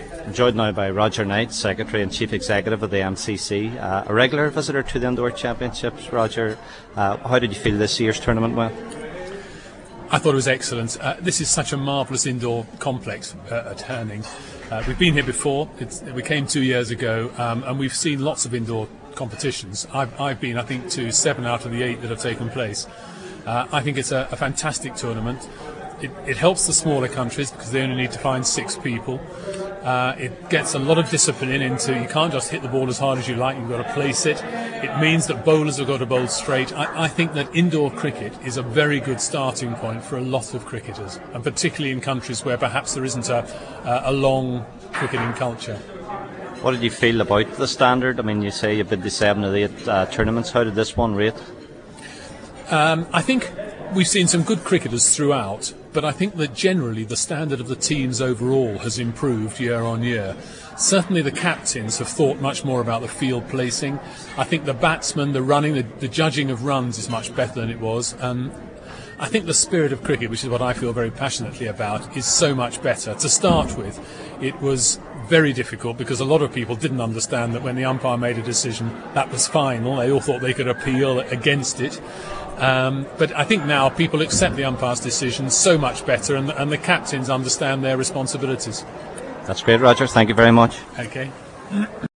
I'm joined now by Roger Knight, Secretary and Chief Executive of the MCC. A regular visitor to the Indoor Championships. Roger, how did you feel this year's tournament went? I thought it was excellent. This is such a marvellous indoor complex at Herning. We've been here before. We came 2 years ago, and we've seen lots of indoor competitions. I've been, I think, to 7 out of the 8 that have taken place. I think it's a fantastic tournament. It helps the smaller countries because they only need to find 6 people. It gets a lot of discipline into, you can't just hit the ball as hard as you like, you've got to place it. It means that bowlers have got to bowl straight. I think that indoor cricket is a very good starting point for a lot of cricketers, and particularly in countries where perhaps there isn't a long cricketing culture. What did you feel about the standard? I mean, you say you've been to 7 of the 8 tournaments. How did this one rate? I think we've seen some good cricketers throughout, but I think that generally the standard of the teams overall has improved year on year. Certainly the captains have thought much more about the field placing. I think the batsmen, the running, the judging of runs is much better than it was. I think the spirit of cricket, which is what I feel very passionately about, is so much better. To start with, it was very difficult because a lot of people didn't understand that when the umpire made a decision, that was final. They all thought they could appeal against it. But I think now people accept the umpire's decision so much better, and the captains understand their responsibilities. That's great, Roger. Thank you very much. Okay.